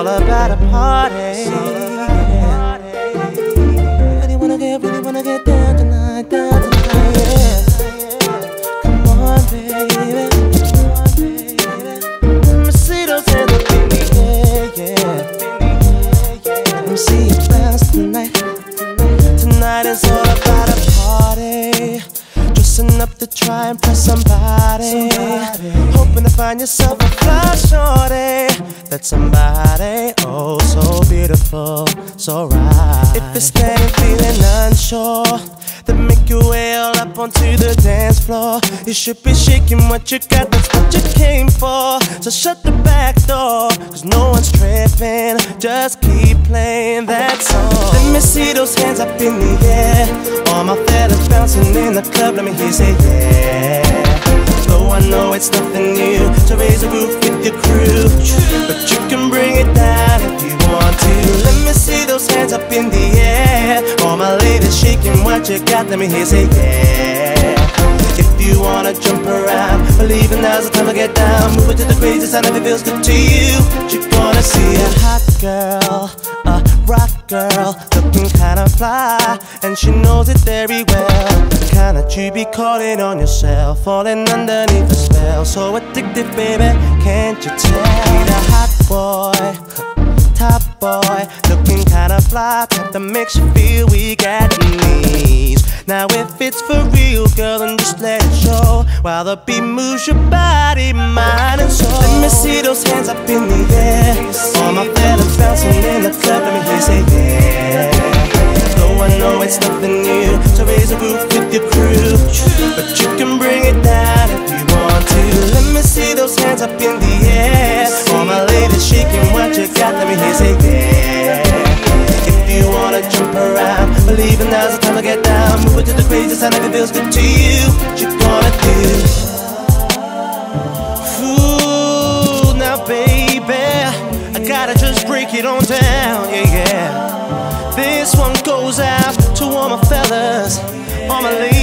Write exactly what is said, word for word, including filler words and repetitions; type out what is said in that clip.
all about a party. Yeah. Really wanna get, really wanna get down tonight, down tonight. Yeah. Come on, baby. Come on, baby. Let me see those hands up in the air, yeah. Let me see you bounce tonight. Tonight is all about a party. Dressing up to try and impress somebody. somebody. Hoping to find yourself a fly shorty. That somebody, oh so beautiful, so right. If you're standing feeling unsure, then make your way all up onto the dance floor. You should be shaking what you got, that's what you came for. So shut the back door, cause no one's tripping. Just keep playing that song. Let me see those hands up in the air. All my fellas bouncing in the club, let me hear you say yeah. Though I know it's nothing new to raise a roof with your crew, but you can bring it down if you want to. Let me see those hands up in the air. All my ladies shaking what you got, let me hear you say yeah. If you wanna jump around, believe it, now's the time to get down. Move it to the crazy sound if it feels good to you. You're gonna see a hot girl, a rock girl, looking kinda fly, and she knows it very well. The kind that you be calling on yourself, falling underneath the spell. So addictive, baby, can't you tell? Need a hot boy, top boy, looking kinda fly, type that makes you feel weak at your knees. Now if it's for real, girl, then just let it show, while the beat moves your body, mind and soul. Let me see those hands up in the air. All my fellas bouncing in the club, let me hear you say yeah. Though I know it's nothing new to raise a roof with your crew, but you can bring it down if you want to. Let me see those hands up in the air. All my ladies shaking what you got, let me hear you say yeah. If you wanna jump around, believe it, now's the time to get down. Move it to the crazy sound if it feels good to you. What you gonna do? Ooh, now baby, I gotta just break it on down, yeah, yeah. This one goes out to all my fellas, all my ladies.